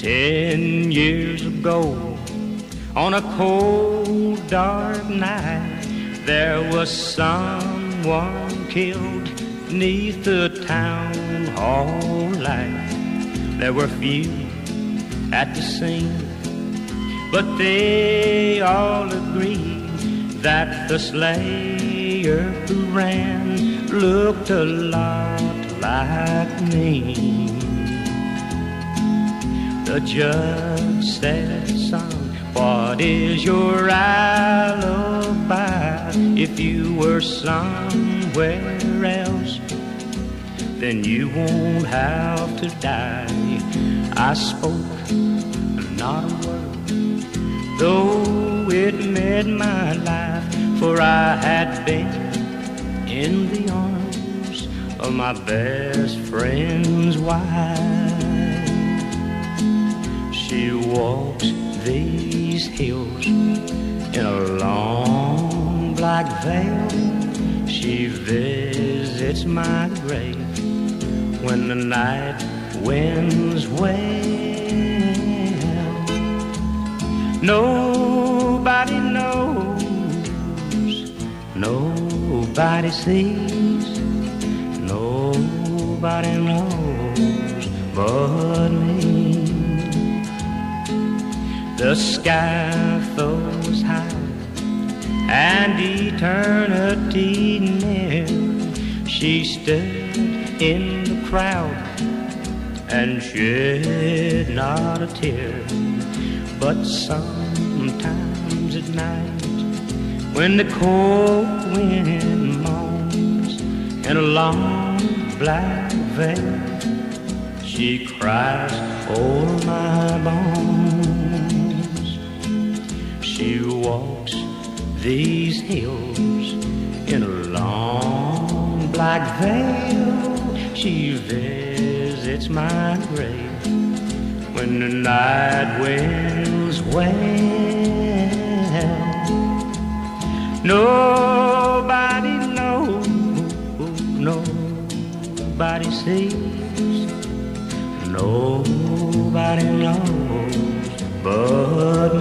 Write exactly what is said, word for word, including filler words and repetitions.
Ten years ago, on a cold, dark night, there was someone killed neath the town hall light. There were few at the scene, but they all agreed that the slayer who ran looked a lot like me. The judge said, son, what is your alibi? If you were somewhere else, then you won't have to die. I spoke not a word, though it meant my life, for I had been in the arms of my best friend's wife. She walks these hills in a long black veil. She visits my grave when the night winds wail. Nobody knows, nobody sees, nobody knows but me. The sky throws high and eternity near. She stood in the crowd and shed not a tear. But sometimes at night, when the cold wind moans in a long black veil, she cries o'er my bones. She walks these hills in a long black veil. She visits my grave when the night winds wail. Nobody knows, nobody sees, nobody knows but